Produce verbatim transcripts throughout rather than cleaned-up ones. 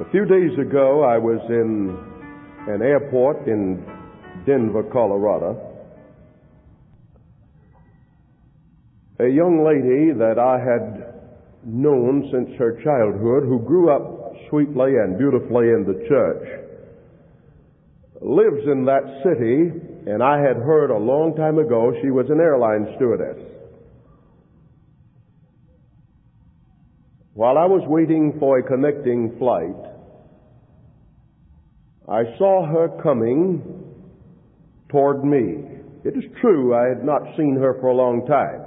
A few days ago, I was in an airport in Denver, Colorado. A young lady that I had known since her childhood, who grew up sweetly and beautifully in the church, lives in that city, and I had heard a long time ago she was an airline stewardess. While I was waiting for a connecting flight, I saw her coming toward me. It is true I had not seen her for a long time.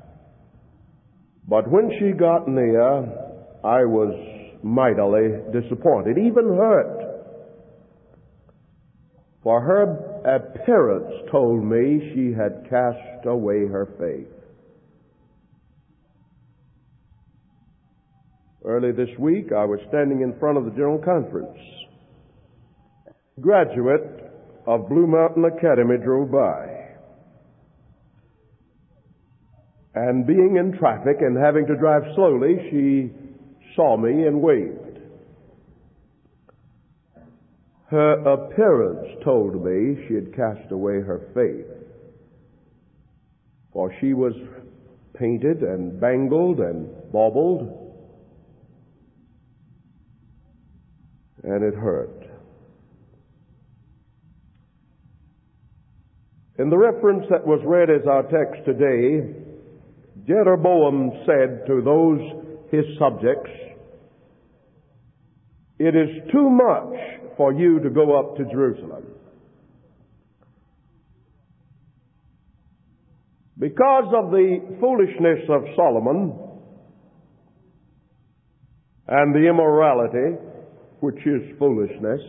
But when she got near, I was mightily disappointed, even hurt. For her appearance told me she had cast away her faith. Early this week, I was standing in front of the General Conference. A graduate of Blue Mountain Academy drove by. And being in traffic and having to drive slowly, she saw me and waved. Her appearance told me she had cast away her faith. For she was painted and bangled and baubled, and it hurt. In the reference that was read as our text today, Jeroboam said to those his subjects, "It is too much for you to go up to Jerusalem." Because of the foolishness of Solomon and the immorality, which is foolishness,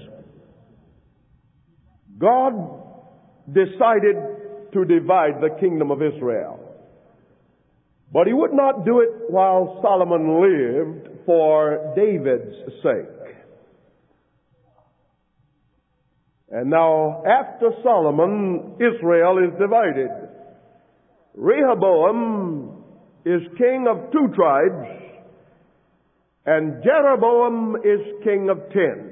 God decided to divide the kingdom of Israel. But he would not do it while Solomon lived, for David's sake. And now, after Solomon, Israel is divided. Rehoboam is king of two tribes, and Jeroboam is king of ten.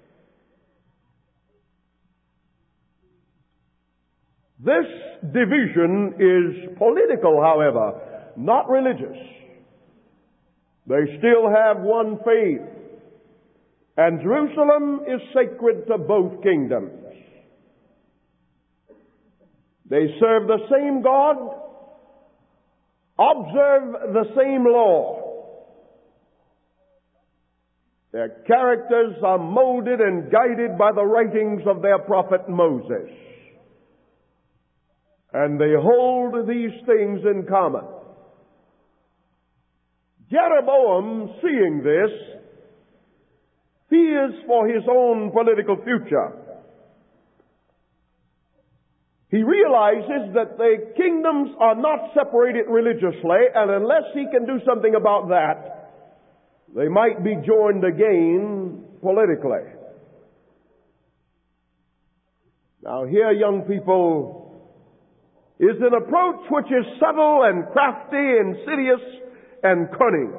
This division is political, however, not religious. They still have one faith, and Jerusalem is sacred to both kingdoms. They serve the same God, observe the same law. Their characters are molded and guided by the writings of their prophet Moses. And they hold these things in common. Jeroboam, seeing this, fears for his own political future. He realizes that the kingdoms are not separated religiously, and unless he can do something about that, they might be joined again politically. Now here, young people, is an approach which is subtle and crafty, insidious and cunning.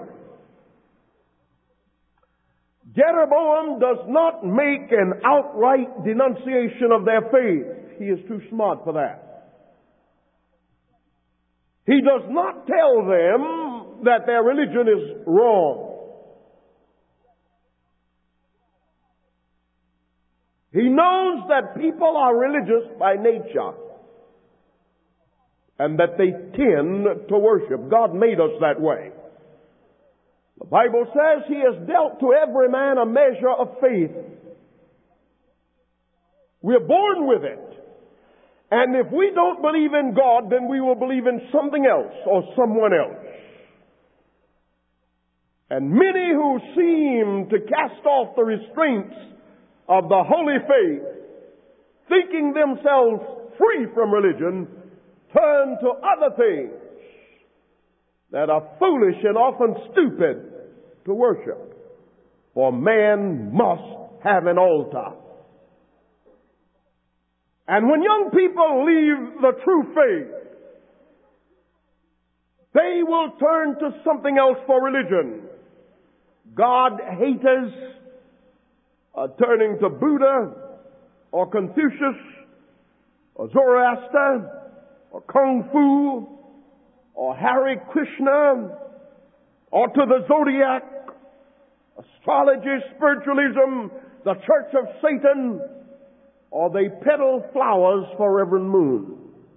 Jeroboam does not make an outright denunciation of their faith. He is too smart for that. He does not tell them that their religion is wrong. He knows that people are religious by nature, and that they tend to worship. God made us that way. The Bible says He has dealt to every man a measure of faith. We're born with it. And if we don't believe in God, then we will believe in something else or someone else. And many who seem to cast off the restraints of the holy faith, thinking themselves free from religion, turn to other things that are foolish and often stupid to worship. For man must have an altar. And when young people leave the true faith, they will turn to something else for religion. God haters uh, turning to Buddha or Confucius or Zoroaster or Kung Fu or Hare Krishna or to the Zodiac, astrology, spiritualism, the Church of Satan, or they peddle flowers for Reverend Moon.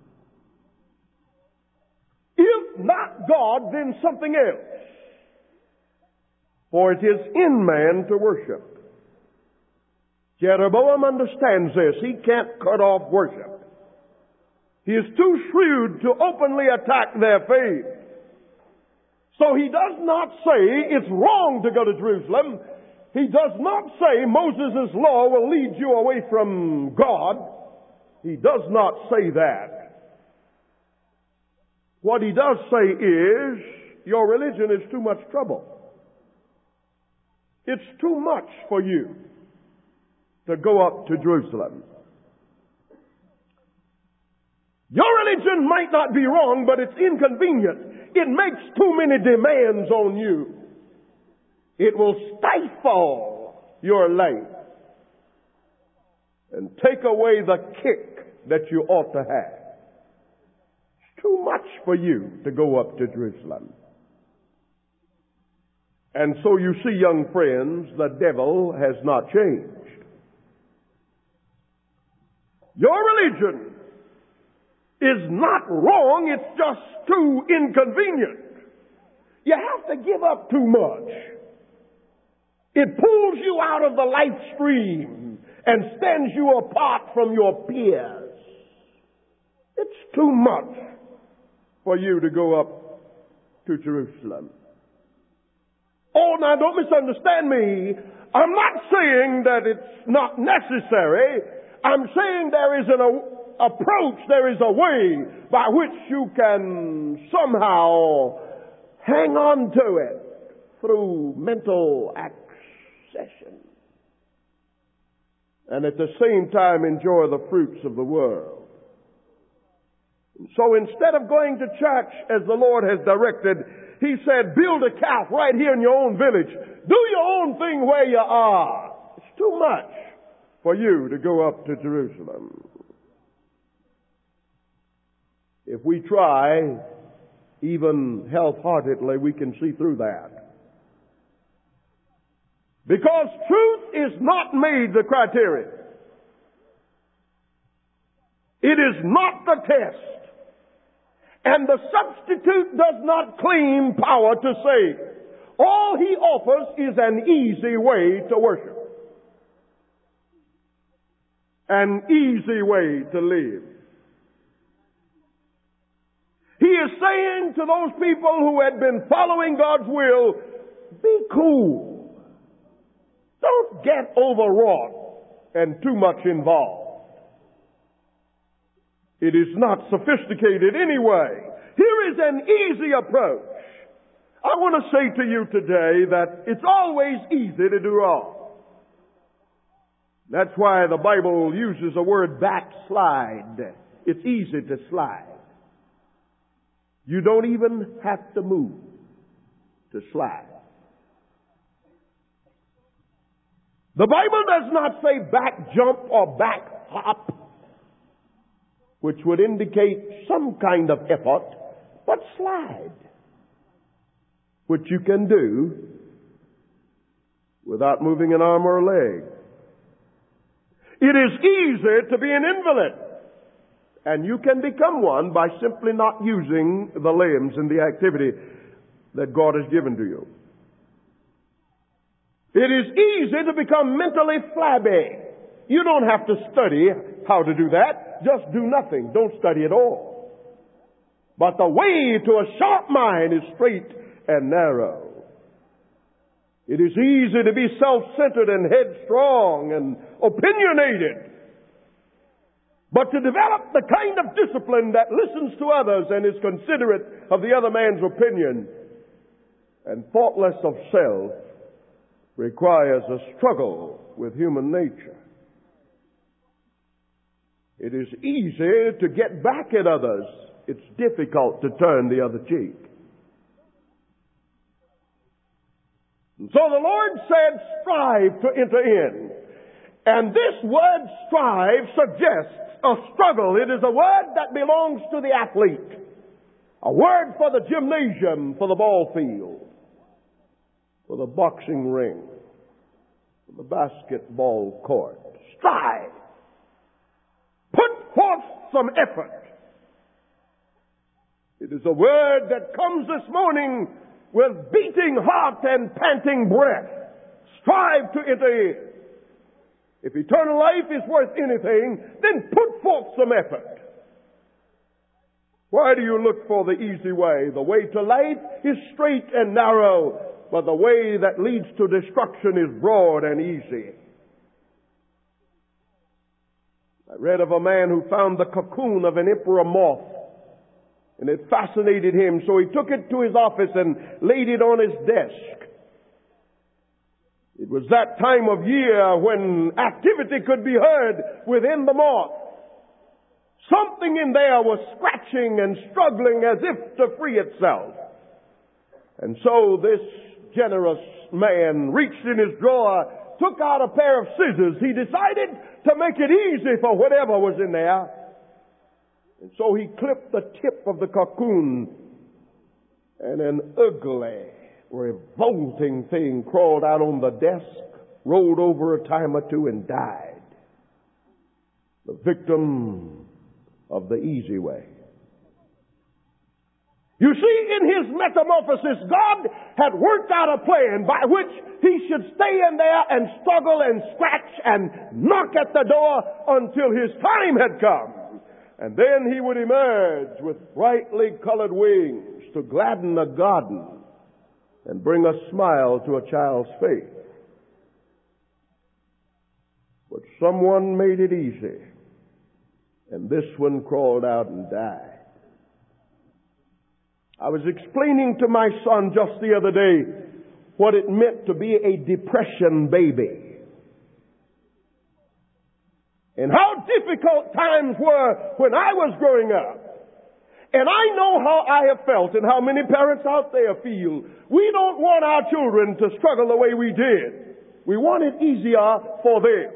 If not God, then something else. For it is in man to worship. Jeroboam understands this. He can't cut off worship. He is too shrewd to openly attack their faith. So he does not say it's wrong to go to Jerusalem. He does not say Moses' law will lead you away from God. He does not say that. What he does say is, your religion is too much trouble. It's too much for you to go up to Jerusalem. Your religion might not be wrong, but it's inconvenient. It makes too many demands on you. It will stifle your life and take away the kick that you ought to have. It's too much for you to go up to Jerusalem. And so you see, young friends, the devil has not changed. Your religion is not wrong, it's just too inconvenient. You have to give up too much. It pulls you out of the life stream and stands you apart from your peers. It's too much for you to go up to Jerusalem. Oh, now don't misunderstand me. I'm not saying that it's not necessary. I'm saying there is an a, approach, there is a way by which you can somehow hang on to it through mental accession. And at the same time enjoy the fruits of the world. So instead of going to church as the Lord has directed, He said, build a calf right here in your own village. Do your own thing where you are. It's too much for you to go up to Jerusalem. If we try, even half-heartedly, we can see through that. Because truth is not made the criterion. It is not the test. And the substitute does not claim power to save. All he offers is an easy way to worship. An easy way to live. He is saying to those people who had been following God's will, be cool. Don't get overwrought and too much involved. It is not sophisticated anyway. Here is an easy approach. I want to say to you today that it's always easy to do wrong. That's why the Bible uses the word backslide. It's easy to slide. You don't even have to move to slide. The Bible does not say back jump or back hop, which would indicate some kind of effort, but slide, which you can do without moving an arm or a leg. It is easy to be an invalid, and you can become one by simply not using the limbs in the activity that God has given to you. It is easy to become mentally flabby. You don't have to study how to do that. Just do nothing. Don't study at all. But the way to a sharp mind is straight and narrow. It is easy to be self-centered and headstrong and opinionated. But to develop the kind of discipline that listens to others and is considerate of the other man's opinion and thoughtless of self requires a struggle with human nature. It is easy to get back at others. It's difficult to turn the other cheek. And so the Lord said, strive to enter in. And this word strive suggests a struggle. It is a word that belongs to the athlete. A word for the gymnasium, for the ball field, for the boxing ring, for the basketball court. Strive. Put forth some effort. It is a word that comes this morning with beating heart and panting breath. Strive to enter in. If eternal life is worth anything, then put forth some effort. Why do you look for the easy way? The way to life is straight and narrow, but the way that leads to destruction is broad and easy. I read of a man who found the cocoon of an emperor moth, and it fascinated him, so he took it to his office and laid it on his desk. It was that time of year when activity could be heard within the moth. Something in there was scratching and struggling as if to free itself. And so this generous man reached in his drawer, took out a pair of scissors. He decided to make it easy for whatever was in there. And so he clipped the tip of the cocoon, and an ugly, revolting thing crawled out on the desk, rolled over a time or two, and died. The victim of the easy way. You see, in his metamorphosis, God had worked out a plan by which he should stay in there and struggle and scratch and knock at the door until his time had come. And then he would emerge with brightly colored wings to gladden a garden and bring a smile to a child's face. But someone made it easy, and this one crawled out and died. I was explaining to my son just the other day what it meant to be a depression baby, and how difficult times were when I was growing up. And I know how I have felt and how many parents out there feel. We don't want our children to struggle the way we did. We want it easier for them.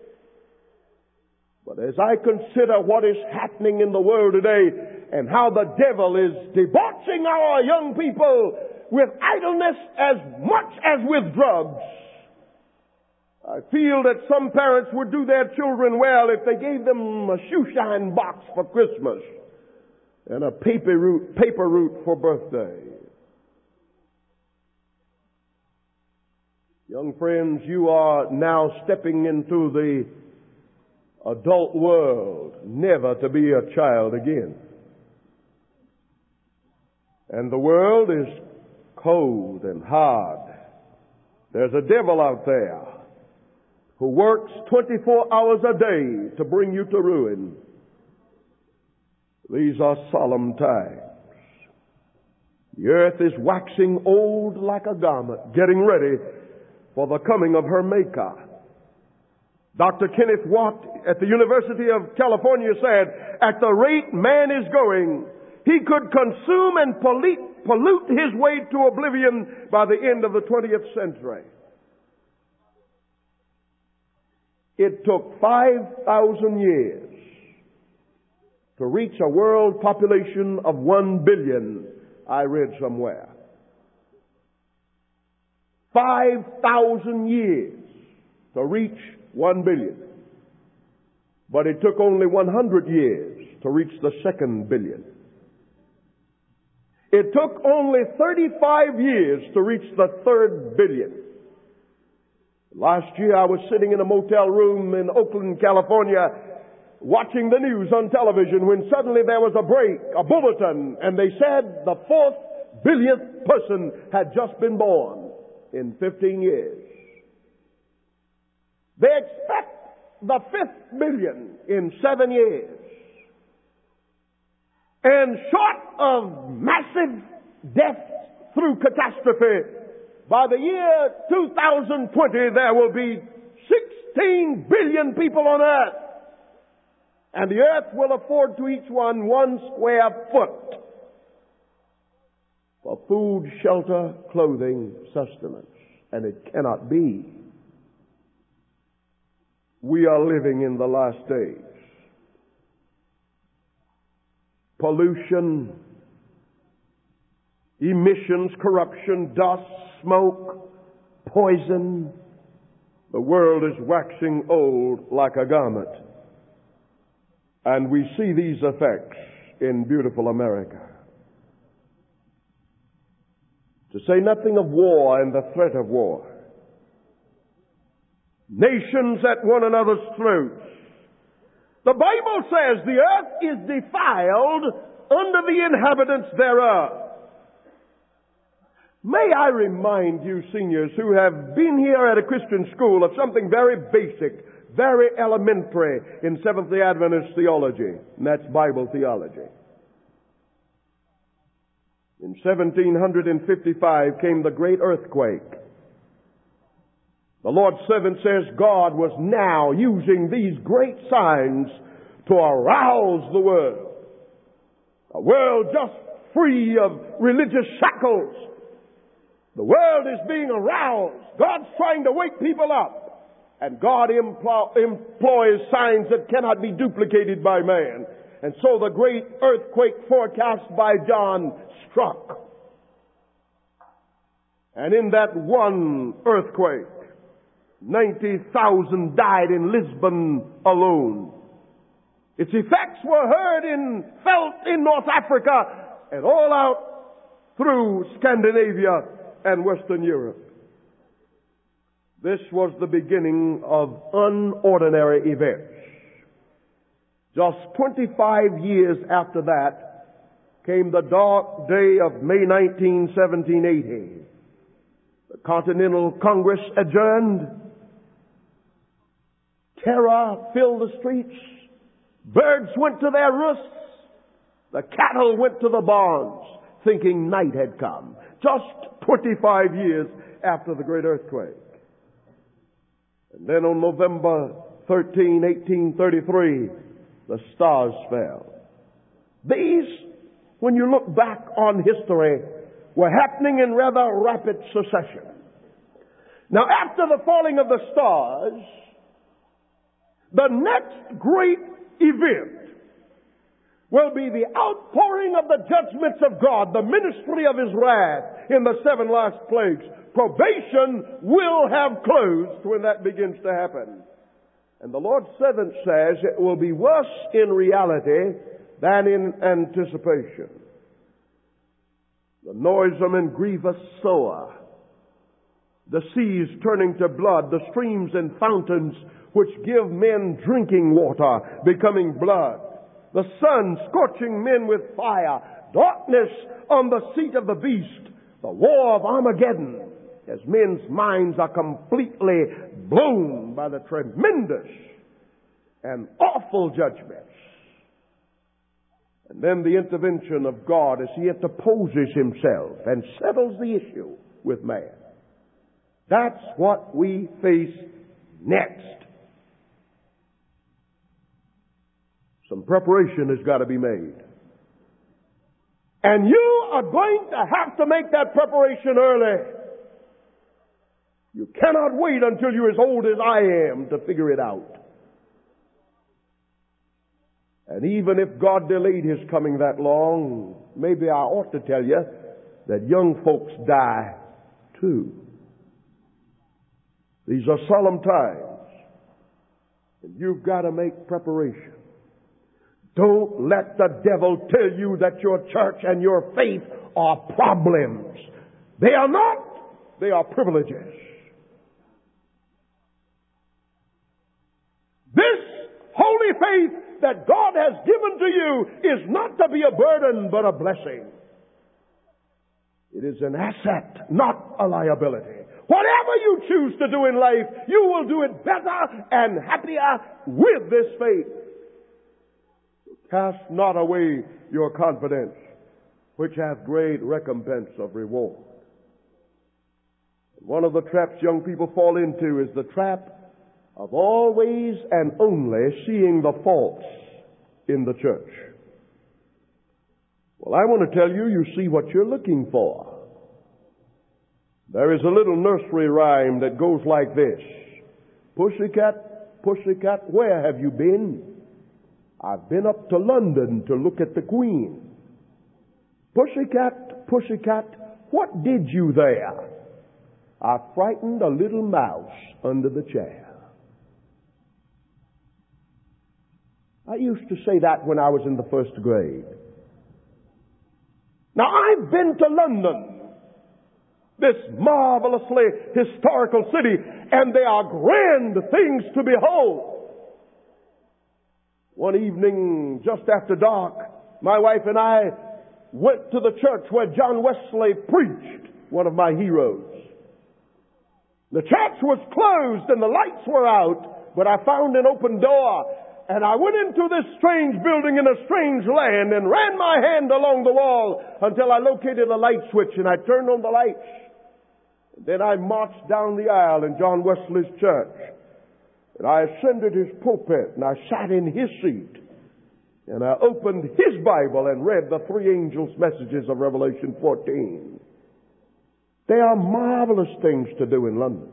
But as I consider what is happening in the world today and how the devil is debauching our young people with idleness as much as with drugs, I feel that some parents would do their children well if they gave them a shoe shine box for Christmas and a paper route, paper route for birthday. Young friends, you are now stepping into the adult world, never to be a child again. And the world is cold and hard. There's a devil out there who works twenty-four hours a day to bring you to ruin. These are solemn times. The earth is waxing old like a garment, getting ready for the coming of her Maker. Doctor Kenneth Watt at the University of California said, at the rate man is going, he could consume and pollute, pollute his way to oblivion by the end of the twentieth century. It took five thousand years to reach a world population of one billion, I read somewhere. Five thousand years to reach one billion. But it took only one hundred years to reach the second billion. It took only thirty-five years to reach the third billion. Last year I was sitting in a motel room in Oakland, California, watching the news on television when suddenly there was a break, a bulletin, and they said the fourth billionth person had just been born in fifteen years. They expect the fifth billion in seven years. And short of massive death through catastrophe, by the year two thousand twenty there will be sixteen billion people on earth. And the earth will afford to each one one square foot for food, shelter, clothing, sustenance. And it cannot be. we are living in the last days. Pollution, emissions, corruption, dust, smoke, poison. The world is waxing old like a garment. And we see these effects in beautiful America. To say nothing of war and the threat of war. Nations at one another's throats. The Bible says the earth is defiled under the inhabitants thereof. May I remind you seniors who have been here at a Christian school of something very basic, very elementary in Seventh-day Adventist theology, and that's Bible theology. In seventeen fifty-five came the great earthquake. The Lord's servant says God was now using these great signs to arouse the world. A world just free of religious shackles. The world is being aroused. God's trying to wake people up. And God empl- employs signs that cannot be duplicated by man. And so the great earthquake forecast by John struck. And in that one earthquake, ninety thousand died in Lisbon alone. Its effects were heard in, felt in North Africa and all out through Scandinavia and Western Europe. This was the beginning of unordinary events. Just twenty-five years after that came the dark day of May nineteenth, seventeen eighty. The Continental Congress adjourned. Terror filled the streets. Birds went to their roosts. The cattle went to the barns, thinking night had come. Just twenty-five years after the great earthquake. And then on November thirteenth, eighteen thirty-three, the stars fell. These, when you look back on history, were happening in rather rapid succession. Now, after the falling of the stars, the next great event will be the outpouring of the judgments of God, the ministry of His wrath in the seven last plagues. Probation will have closed when that begins to happen. And the Lord's servant says it will be worse in reality than in anticipation. The noisome and grievous sower, the seas turning to blood, the streams and fountains which give men drinking water becoming blood, the sun scorching men with fire, darkness on the seat of the beast, the war of Armageddon, as men's minds are completely blown by the tremendous and awful judgments. And then the intervention of God as He interposes Himself and settles the issue with man. That's what we face next. Some preparation has got to be made. And you are going to have to make that preparation early. You cannot wait until you're as old as I am to figure it out. And even if God delayed His coming that long, maybe I ought to tell you that young folks die too. These are solemn times. And you've got to make preparation. Don't let the devil tell you that your church and your faith are problems. They are not. They are privileges. This holy faith that God has given to you is not to be a burden, but a blessing. It is an asset, not a liability. Whatever you choose to do in life, you will do it better and happier with this faith. Cast not away your confidence, which hath great recompense of reward. One of the traps young people fall into is the trap of always and only seeing the faults in the church. Well, I want to tell you, you see what you're looking for. There is a little nursery rhyme that goes like this. Pussycat, Pussycat, where have you been? I've been up to London to look at the Queen. Pussycat, Pussycat, what did you there? I frightened a little mouse under the chair. I used to say that when I was in the first grade. Now, I've been to London, this marvelously historical city, and there are grand things to behold. One evening, just after dark, my wife and I went to the church where John Wesley preached, one of my heroes. The church was closed and the lights were out, but I found an open door, and I went into this strange building in a strange land and ran my hand along the wall until I located a light switch, and I turned on the lights. Then I marched down the aisle in John Wesley's church, and I ascended his pulpit, and I sat in his seat, and I opened his Bible and read the three angels' messages of Revelation fourteen. There are marvelous things to do in London.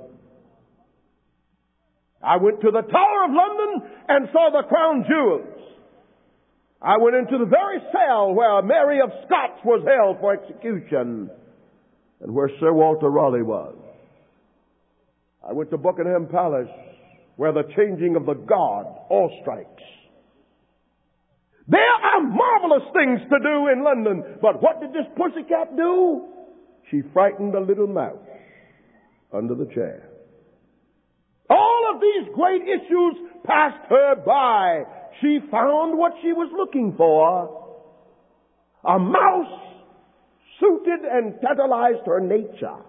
I went to the Tower of London and saw the crown jewels. I went into the very cell where Mary of Scots was held for execution and where Sir Walter Raleigh was. I went to Buckingham Palace where the changing of the guard all strikes. There are marvelous things to do in London, but what did this pussycat do? She frightened a little mouse under the chair. All of these great issues passed her by. She found what she was looking for. A mouse suited and tantalized her nature.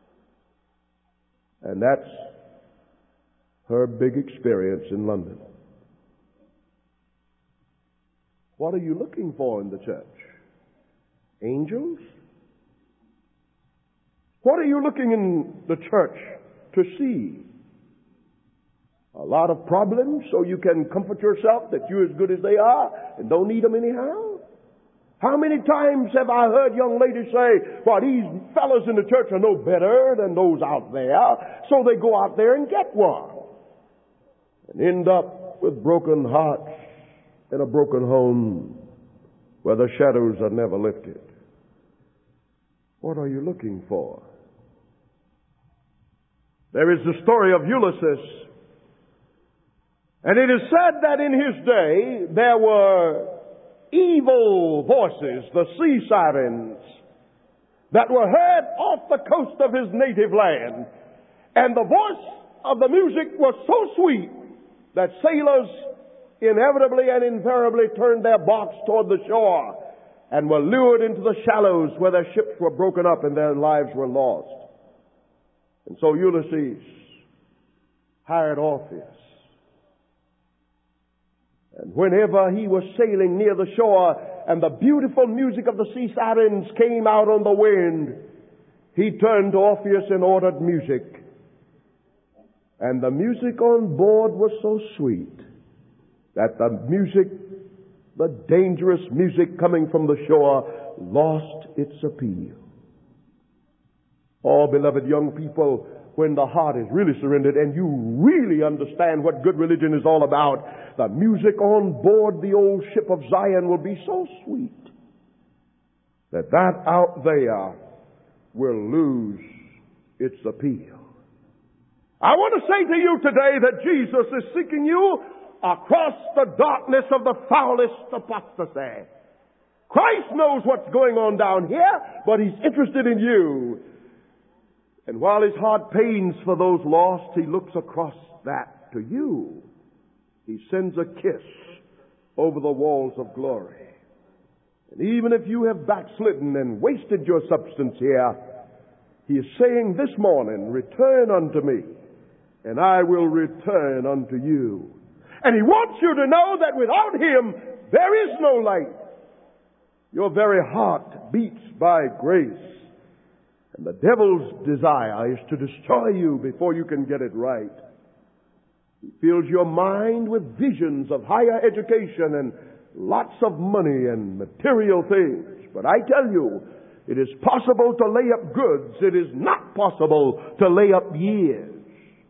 And that's her big experience in London. What are you looking for in the church? Angels? What are you looking in the church to see? A lot of problems so you can comfort yourself that you're as good as they are and don't need them anyhow? How many times have I heard young ladies say, well, these fellows in the church are no better than those out there, so they go out there and get one. And end up with broken hearts in a broken home where the shadows are never lifted. What are you looking for? There is the story of Ulysses. And it is said that in his day there were evil voices, the sea sirens, that were heard off the coast of his native land. And the voice of the music was so sweet that sailors inevitably and invariably turned their barks toward the shore and were lured into the shallows where their ships were broken up and their lives were lost. And so Ulysses hired Orpheus. And whenever he was sailing near the shore and the beautiful music of the sea sirens came out on the wind, he turned to Orpheus and ordered music. And the music on board was so sweet that the music, the dangerous music coming from the shore, lost its appeal. Oh, beloved young people, when the heart is really surrendered and you really understand what good religion is all about, the music on board the old ship of Zion will be so sweet that that out there will lose its appeal. I want to say to you today that Jesus is seeking you across the darkness of the foulest apostasy. Christ knows what's going on down here, but He's interested in you. And while His heart pains for those lost, He looks across that to you. He sends a kiss over the walls of glory. And even if you have backslidden and wasted your substance here, He is saying this morning, return unto me, and I will return unto you. And He wants you to know that without Him, there is no light. Your very heart beats by grace. And the devil's desire is to destroy you before you can get it right. He fills your mind with visions of higher education and lots of money and material things. But I tell you, it is possible to lay up goods. It is not possible to lay up years.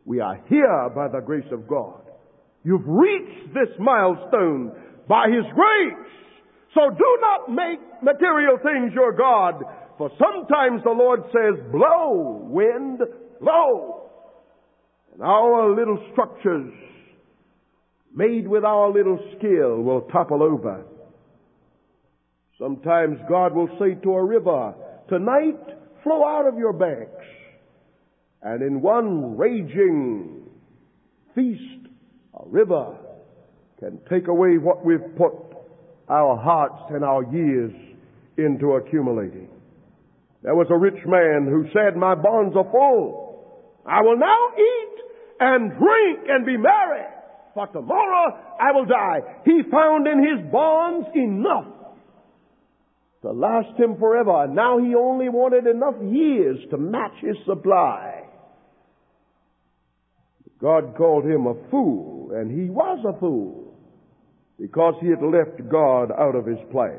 We are here by the grace of God. You've reached this milestone by His grace. So do not make material things your God, for sometimes the Lord says, blow, wind, blow. And our little structures, made with our little skill, will topple over. Sometimes God will say to a river, tonight flow out of your banks. And in one raging feast, a river can take away what we've put our hearts and our years into accumulating. There was a rich man who said, my barns are full. I will now eat and drink and be merry, for tomorrow I will die. He found in his barns enough to last him forever. Now he only wanted enough years to match his supply. God called him a fool, and he was a fool, because he had left God out of his plans.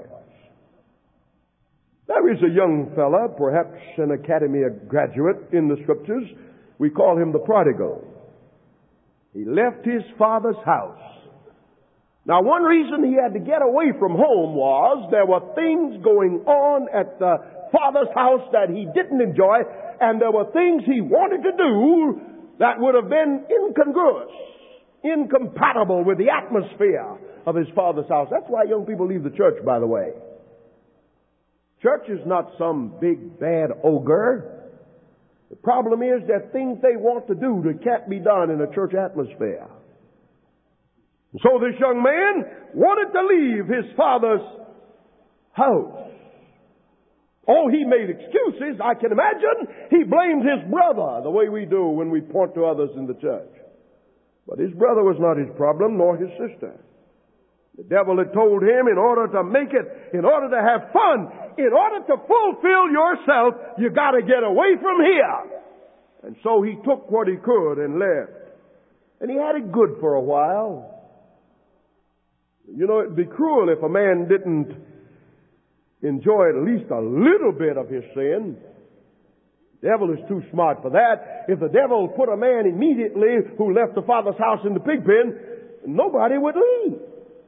There is a young fella, perhaps an academy graduate in the scriptures. We call him the prodigal. He left his father's house. Now, one reason he had to get away from home was there were things going on at the father's house that he didn't enjoy, and there were things he wanted to do that would have been incongruous, incompatible with the atmosphere of his father's house. That's why young people leave the church, by the way. Church is not some big bad ogre. The problem is that things they want to do that can't be done in a church atmosphere. So this young man wanted to leave his father's house. Oh, he made excuses, I can imagine. He blamed his brother, the way we do when we point to others in the church. But his brother was not his problem, nor his sister. The devil had told him, in order to make it, in order to have fun, in order to fulfill yourself, you got to get away from here. And so he took what he could and left. And he had it good for a while. You know, it'd be cruel if a man didn't enjoy at least a little bit of his sin. The devil is too smart for that. If the devil put a man immediately who left the father's house in the pig pen, nobody would leave.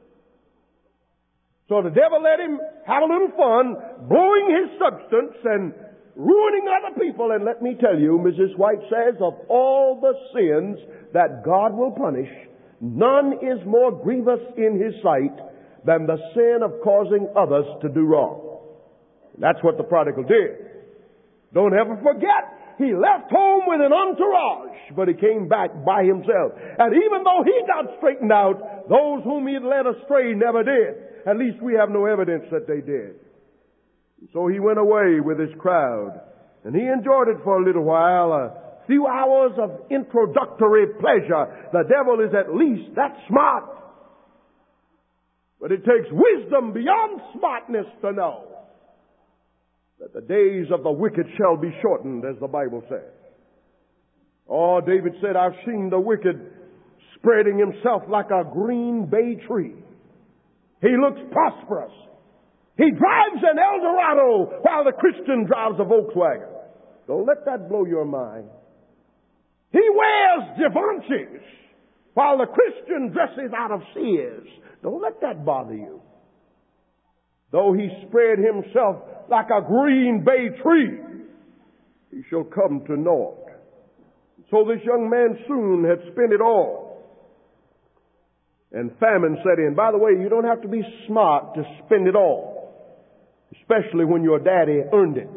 So the devil let him have a little fun, blowing his substance and ruining other people. And let me tell you, Missus White says, of all the sins that God will punish, none is more grievous in His sight than the sin of causing others to do wrong. That's what the prodigal did. Don't ever forget, he left home with an entourage, but he came back by himself. And even though he got straightened out, those whom he had led astray never did. At least we have no evidence that they did. So he went away with his crowd, and he enjoyed it for a little while, a few hours of introductory pleasure. The devil is at least that smart. But it takes wisdom beyond smartness to know that the days of the wicked shall be shortened, as the Bible says. Oh, David said, I've seen the wicked spreading himself like a green bay tree. He looks prosperous. He drives an Eldorado while the Christian drives a Volkswagen. Don't let that blow your mind. He wears Givenchy's while the Christian dresses out of Sears. Don't let that bother you. Though he spread himself like a green bay tree, he shall come to naught. So this young man soon had spent it all. And famine set in. By the way, you don't have to be smart to spend it all, especially when your daddy earned it.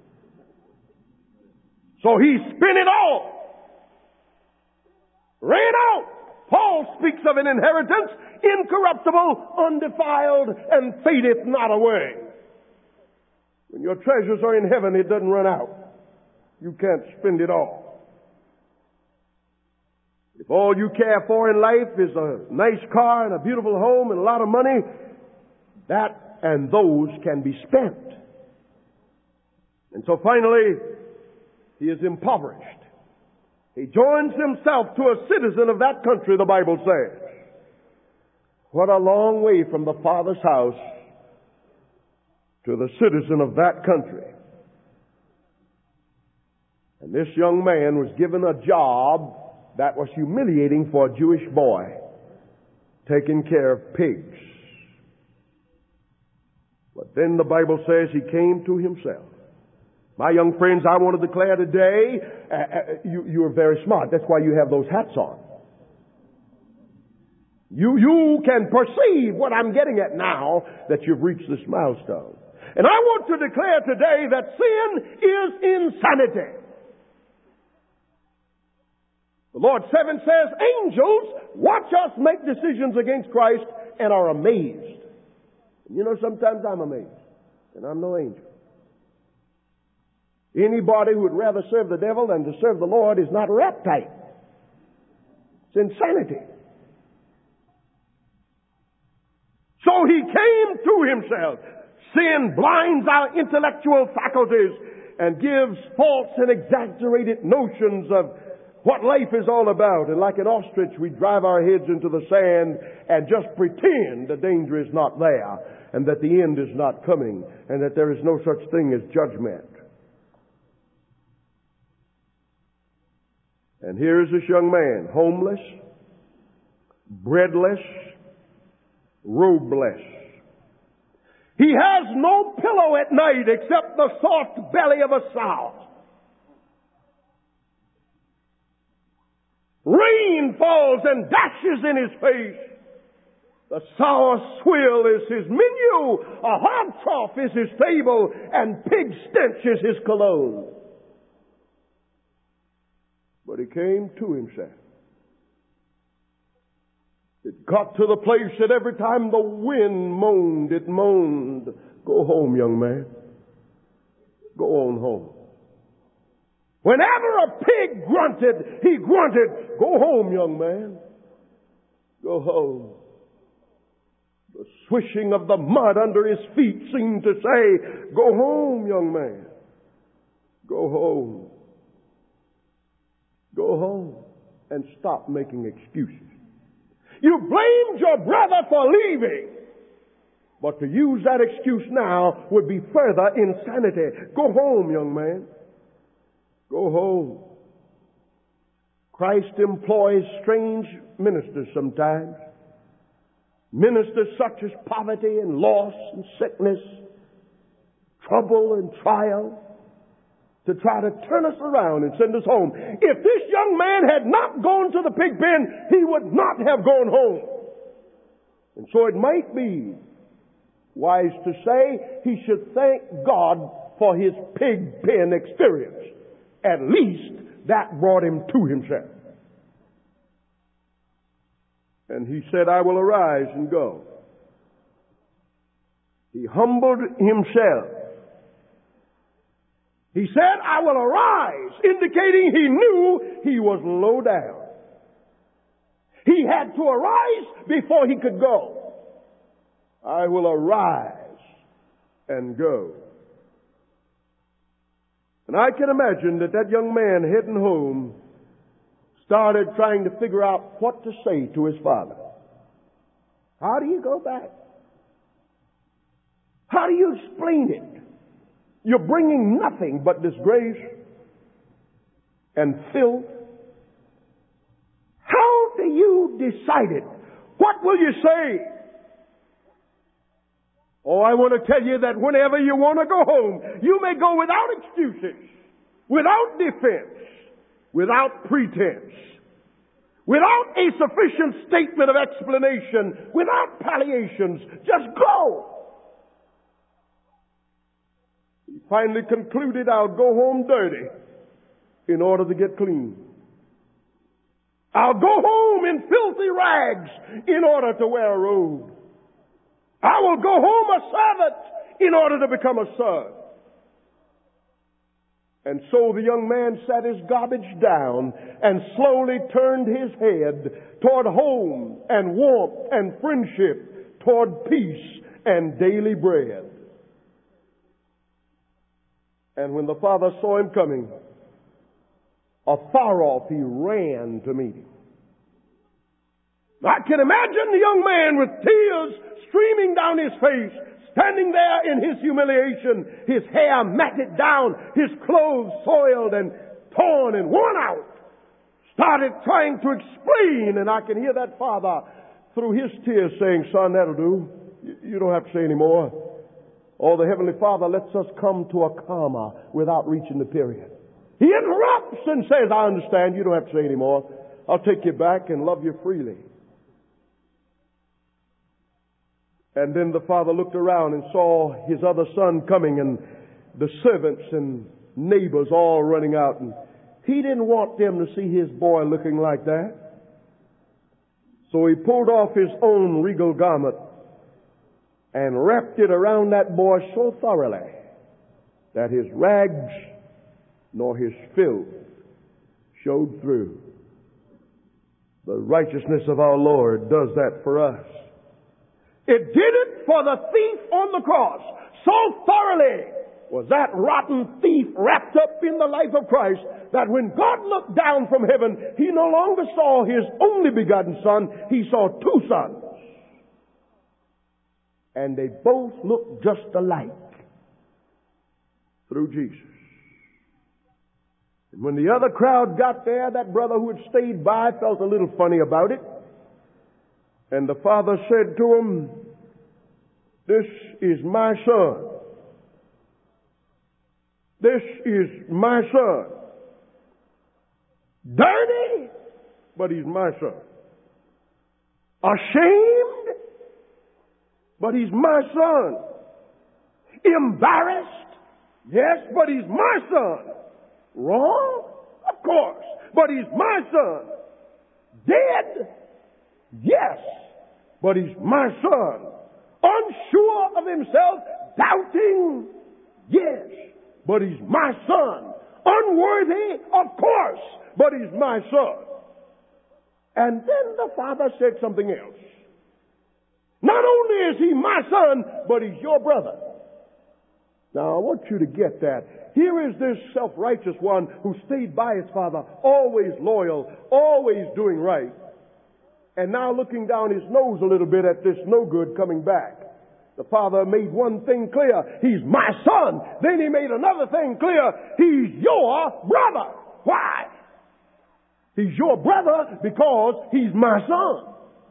So he spent it all. Ran out. Paul speaks of an inheritance incorruptible, undefiled, and fadeth not away. When your treasures are in heaven, it doesn't run out. You can't spend it all. If all you care for in life is a nice car and a beautiful home and a lot of money, that and those can be spent. And so finally, he is impoverished. He joins himself to a citizen of that country, the Bible says. What a long way from the Father's house to the citizen of that country. And this young man was given a job That was humiliating for a Jewish boy, taking care of pigs. But then the Bible says he came to himself. My young friends, I want to declare today, uh, uh, you, you are very smart. That's why you have those hats on. You, you can perceive what I'm getting at now that you've reached this milestone. And I want to declare today that sin is insanity. The Lord seven says, angels watch us make decisions against Christ and are amazed. You know, sometimes I'm amazed, and I'm no angel. Anybody who would rather serve the devil than to serve the Lord is not uptight. It's insanity. So he came to himself. Sin blinds our intellectual faculties and gives false and exaggerated notions of what life is all about. And like an ostrich, we drive our heads into the sand and just pretend the danger is not there and that the end is not coming and that there is no such thing as judgment. And here is this young man, homeless, breadless, robeless. He has no pillow at night except the soft belly of a sow. Rain falls and dashes in his face. The sour swill is his menu, a hog trough is his table, and pig stench is his cologne. But he came to himself. It got to the place that every time the wind moaned, it moaned, "Go home, young man. Go on home." Whenever a pig grunted, he grunted, "Go home, young man. Go home." The swishing of the mud under his feet seemed to say, "Go home, young man. Go home. Go home and stop making excuses. You blamed your brother for leaving. But to use that excuse now would be further insanity. Go home, young man. Go home." Christ employs strange ministers sometimes. Ministers such as poverty and loss and sickness, trouble and trial, to try to turn us around and send us home. If this young man had not gone to the pig pen, he would not have gone home. And so it might be wise to say he should thank God for his pig pen experience. At least that brought him to himself. And he said, "I will arise and go." He humbled himself. He said, "I will arise," indicating he knew he was low down. He had to arise before he could go. I will arise and go. And I can imagine that that young man heading home started trying to figure out what to say to his father. How do you go back? How do you explain it? You're bringing nothing but disgrace and filth. How do you decide it? What will you say? Oh, I want to tell you that whenever you want to go home, you may go without excuses, without defense, without pretense, without a sufficient statement of explanation, without palliations. Just go. He finally concluded, "I'll go home dirty in order to get clean. I'll go home in filthy rags in order to wear a robe. I will go home a servant in order to become a son." And so the young man set his garbage down and slowly turned his head toward home and warmth and friendship, toward peace and daily bread. And when the father saw him coming, afar off he ran to meet him. I can imagine the young man with tears streaming down his face, standing there in his humiliation, his hair matted down, his clothes soiled and torn and worn out, started trying to explain, and I can hear that father through his tears saying, son, that'll do. You don't have to say any more. Oh, the Heavenly Father lets us come to a comma without reaching the period. He interrupts and says, I understand. You don't have to say any more. I'll take you back and love you freely. And then the father looked around and saw his other son coming and the servants and neighbors all running out. And he didn't want them to see his boy looking like that. So he pulled off his own regal garment and wrapped it around that boy so thoroughly that his rags nor his filth showed through. The righteousness of our Lord does that for us. It did it for the thief on the cross. So thoroughly was that rotten thief wrapped up in the life of Christ that when God looked down from heaven, He no longer saw His only begotten Son. He saw two sons. And they both looked just alike through Jesus. And when the other crowd got there, that brother who had stayed by felt a little funny about it. And the father said to him, this is my son. This is my son. Dirty, but he's my son. Ashamed, but he's my son. Embarrassed, yes, but he's my son. Wrong? Of course, but he's my son. Dead? Yes, but he's my son. Unsure of himself, doubting? Yes, but he's my son. Unworthy? Of course, but he's my son. And then the father said something else. Not only is he my son, but he's your brother. Now, I want you to get that. Here is this self-righteous one who stayed by his father, always loyal, always doing right. And now looking down his nose a little bit at this no good coming back. The father made one thing clear. He's my son. Then he made another thing clear. He's your brother. Why? He's your brother because he's my son.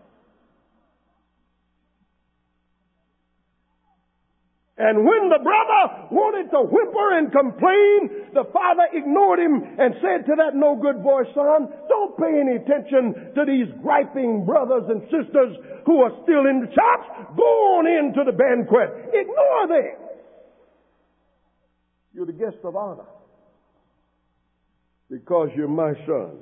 And when the brother wanted to whimper and complain, the father ignored him and said to that no good boy, son, don't pay any attention to these griping brothers and sisters who are still in the shops. Go on into the banquet. Ignore them. You're the guest of honor because you're my son.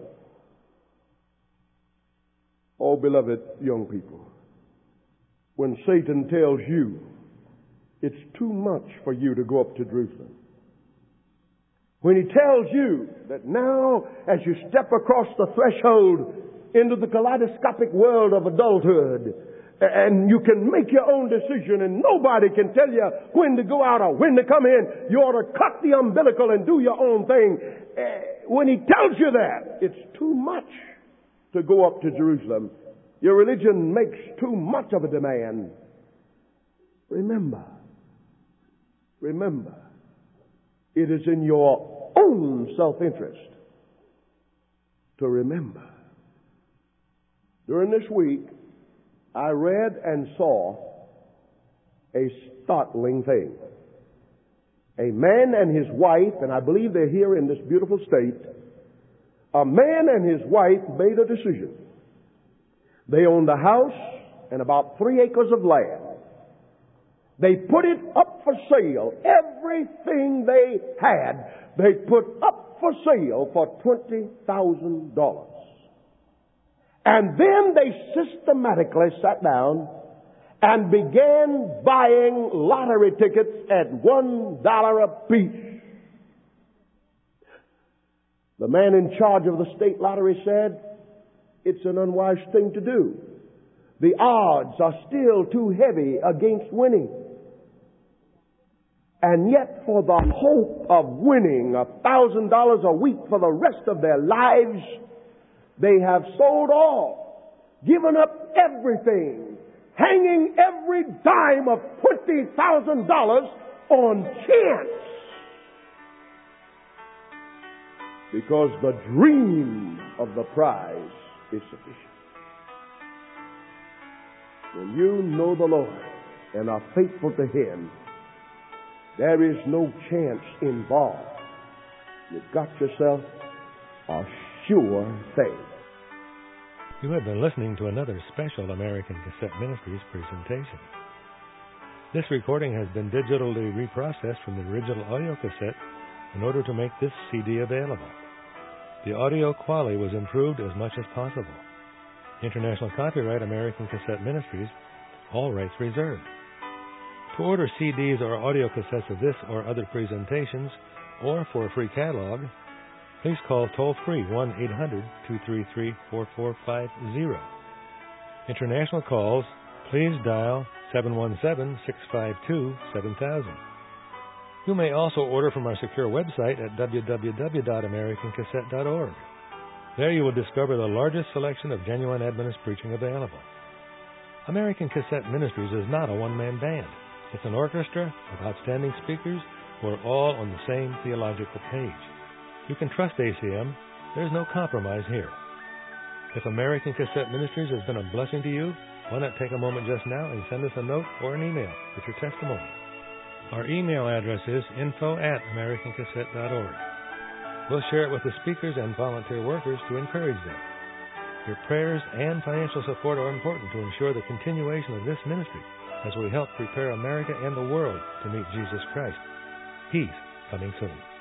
Oh, beloved young people, when Satan tells you it's too much for you to go up to Jerusalem, when he tells you that now as you step across the threshold into the kaleidoscopic world of adulthood and you can make your own decision and nobody can tell you when to go out or when to come in, you ought to cut the umbilical and do your own thing. When he tells you that, it's too much to go up to Jerusalem. Your religion makes too much of a demand. Remember, remember, it is in your own self-interest to remember. During this week, I read and saw a startling thing. A man and his wife, and I believe they're here in this beautiful state, a man and his wife made a decision. They owned a house and about three acres of land. They put it up for sale. Everything they had, they put up for sale for twenty thousand dollars. And then they systematically sat down and began buying lottery tickets at one dollar a piece. The man in charge of the state lottery said, it's an unwise thing to do. The odds are still too heavy against winning. And yet for the hope of winning a thousand dollars a week for the rest of their lives, they have sold all, given up everything, hanging every dime of twenty thousand dollars on chance. because the dream of the prize is sufficient. When you know the Lord and are faithful to Him, there is no chance involved. You've got yourself a sure thing. You have been listening to another special American Cassette Ministries presentation. This recording has been digitally reprocessed from the original audio cassette in order to make this C D available. The audio quality was improved as much as possible. International copyright American Cassette Ministries, all rights reserved. To order C Ds or audio cassettes of this or other presentations, or for a free catalog, please call toll-free one eight hundred two three three four four five zero. International calls, please dial seven one seven six five two seven thousand. You may also order from our secure website at w w w dot american cassette dot org. There you will discover the largest selection of genuine Adventist preaching available. American Cassette Ministries is not a one-man band. It's an orchestra with outstanding speakers who are all on the same theological page. You can trust A C M. There's no compromise here. If American Cassette Ministries has been a blessing to you, why not take a moment just now and send us a note or an email with your testimony. Our email address is info at american cassette dot org. We'll share it with the speakers and volunteer workers to encourage them. Your prayers and financial support are important to ensure the continuation of this ministry as we help prepare America and the world to meet Jesus Christ. He's coming soon.